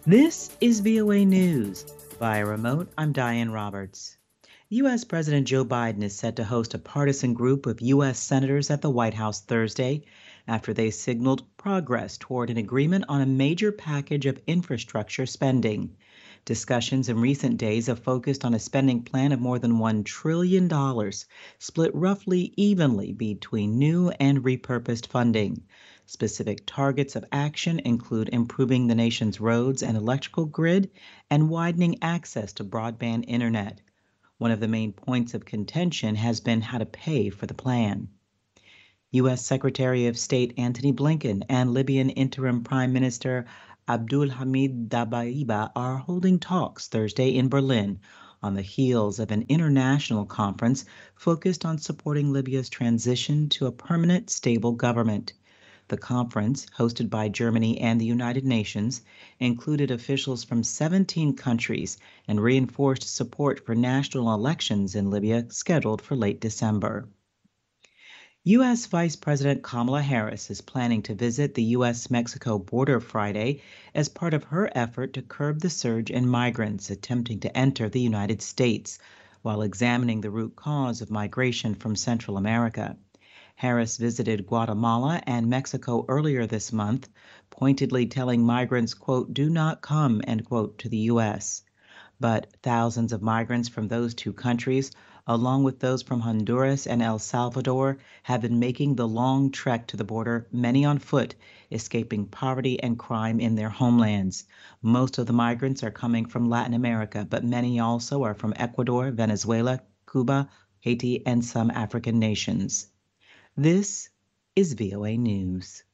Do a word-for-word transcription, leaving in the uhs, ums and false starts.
This is V O A News. Via remote, I'm Diane Roberts. U S. President Joe Biden is set to host a partisan group of U S senators at the White House Thursday after they signaled progress toward an agreement on a major package of infrastructure spending. Discussions in recent days have focused on a spending plan of more than one trillion dollars, split roughly evenly between new and repurposed funding. Specific targets of action include improving the nation's roads and electrical grid and widening access to broadband internet. One of the main points of contention has been how to pay for the plan. U S. Secretary of State Antony Blinken and Libyan Interim Prime Minister Abdul Hamid Dabaiba are holding talks Thursday in Berlin on the heels of an international conference focused on supporting Libya's transition to a permanent, stable government. The conference, hosted by Germany and the United Nations, included officials from seventeen countries and reinforced support for national elections in Libya scheduled for late December. U S. Vice President Kamala Harris is planning to visit the U S Mexico border Friday as part of her effort to curb the surge in migrants attempting to enter the United States, while examining the root cause of migration from Central America. Harris visited Guatemala and Mexico earlier this month, pointedly telling migrants, quote, "do not come," end quote, to the U S. But thousands of migrants from those two countries, along with those from Honduras and El Salvador, have been making the long trek to the border, many on foot, escaping poverty and crime in their homelands. Most of the migrants are coming from Latin America, but many also are from Ecuador, Venezuela, Cuba, Haiti, and some African nations. This is V O A News.